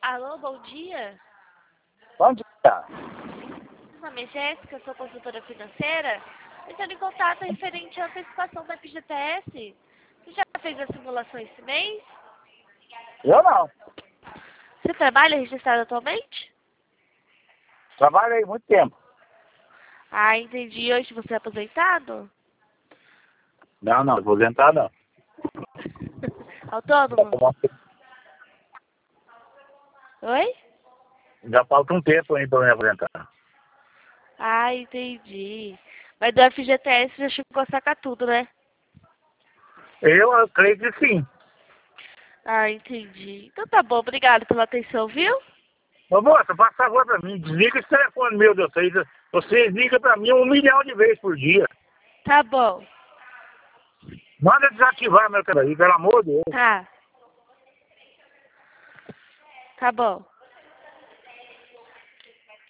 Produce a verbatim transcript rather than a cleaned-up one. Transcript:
Alô, bom dia. Bom dia. Meu nome é Jéssica, sou consultora financeira. Entrando em contato referente à antecipação da F G T S. Você já fez a simulação esse mês? Eu não. Você trabalha registrado atualmente? Trabalhei muito tempo. Ah, entendi. Hoje você é aposentado? Não, não, aposentado não. Autônomo? Oi? Já falta um tempo aí para me aposentar. Ah, entendi. Mas do F G T S já chegou a sacar tudo, né? Eu, eu creio que sim. Ah, entendi. Então tá bom, obrigado pela atenção, viu? Ô moça, faz favor para mim, desliga esse telefone meu de vocês. Vocês ligam para mim um milhão de vezes por dia. Tá bom. Manda desativar meu telefone, pelo amor de Deus. Tá. Tá bom.